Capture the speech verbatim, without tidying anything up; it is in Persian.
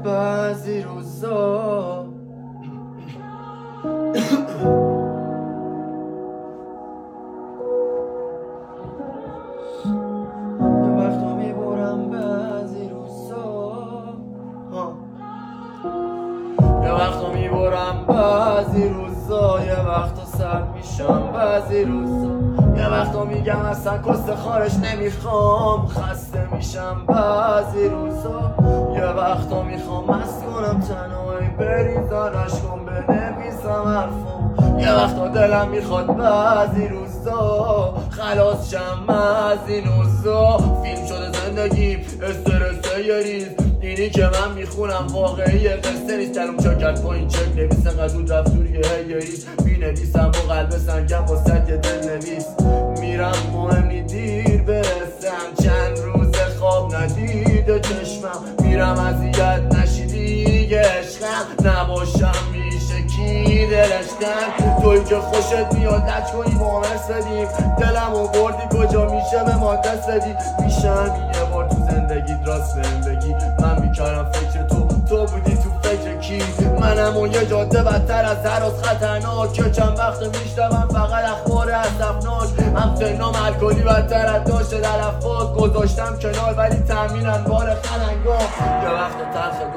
بعضی روزا یه وقتا میبرم بعضی روزا یه وقتا میبرم بعضی روزا یه وقتا سرد میشم بعضی روزا یه وقتا میگم اصلا کست خارش نمیخوام خسته میشم بعضی روزا یه وقتا میخوام مست کنم تنهایی بریزن عشقم بنویسم حرفم یه وقتا دلم میخواد بعضی روزا خلاص شم از این اوضاع فیلم شده زندگیم استرسه یه ریز اینی که من میخونم واقعی قصه نیست کلوم چا کرد با این چک نویسن قدود رفت توریه یه ریز می نویسم با قلب سنگم با سد یه دل نویس میرم مهم نی دیر برسم چند روز خواب ندیده چشمم میرم اذیت نشی دیگه عشقم نباشم میشه کی دلش کن توی که خوشت میاد لج کنی با مرس بدیم دلمو بردی کجا میشه به ما دست بدی میشم یه بار تو زندگیت راست بهم بگی من میکردم فکر تو تو بودی تو فکر کی منم اون یه جاده بدتر از هر از خطرناک که چند وقت میشتم فقط اخبار اسفناک هم سنام الکلی بدتر از داشته در افاد گذاشتم کنار ولی تامین انبار خلنگام یه وقت تلخ